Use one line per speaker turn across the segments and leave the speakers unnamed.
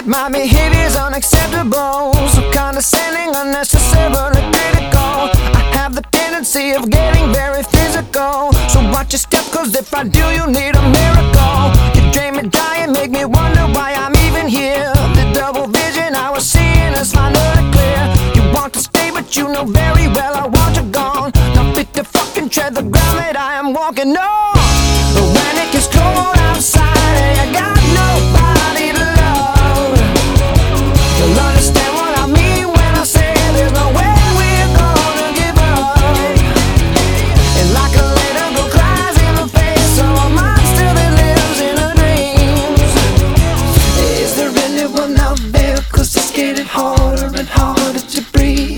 My behavior's unacceptable, so condescending, unnecessarily critical. I have the tendency of getting very physical, so watch your step, cause if I do, you need a miracle. You drain me dry and make me wonder why I'm even here. The double vision I was seeing is finally clear. You want to stay, but you know very well I want you gone. Now fit to fucking tread the ground that I am walking on. But when it gets cold outside and you got nobody to love, you'll understand what I mean when I say there's no way we're gonna give up. And like a little girl cries in the face of a monster that lives in her dreams. Is there anyone out there? Cause it's getting harder and harder to breathe.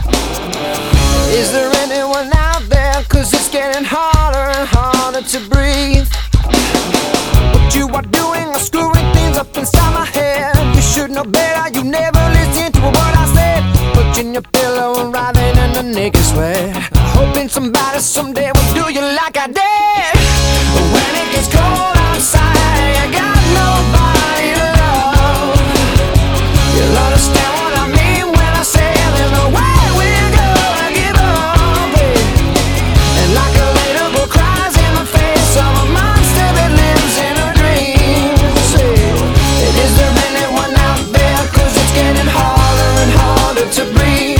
Is there anyone out there? Cause it's getting harder and harder to breathe. What you are doing is screwing things up inside my head. You should know better, you never listen to what I said. Touching your pillow and writhing in the naked sweat, hoping somebody someday will do you like I did. But when it gets cold outside, you got nobody to love. You'll understand what I mean when I say there's no way we're gonna give up, yeah. And like a little girl cries in the face of a monster that lives in her dreams, yeah. Is there anyone out there? Cause it's getting harder and harder to breathe.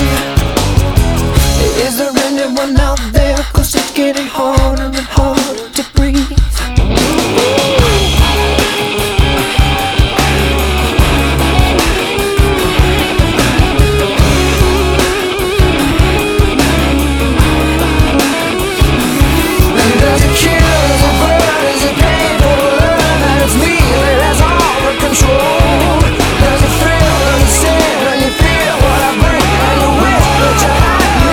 Is there anyone out there? Cause it's getting harder and harder to breathe. Does it kill, does it burn, does it painful to learn that it's me that has all the control? Does it thrill, does it sting when you feel what I bring and you wish that you had me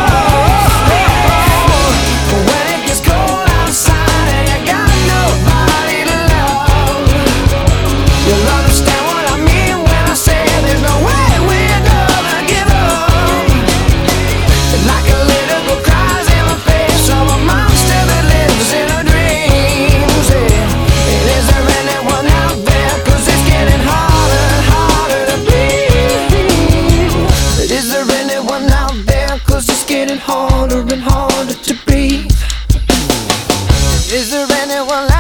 all? But when it gets cold outside and you got nobody to love, you'll understand what I mean when I say there's no way we're gonna give up. And like a little girl cries in the face of a monster that lives in her dreams, yeah. And is there anyone out there? Cause it's getting harder and harder to breathe. Is there anyone out there? Cause it's getting harder and harder to breathe. Is there anyone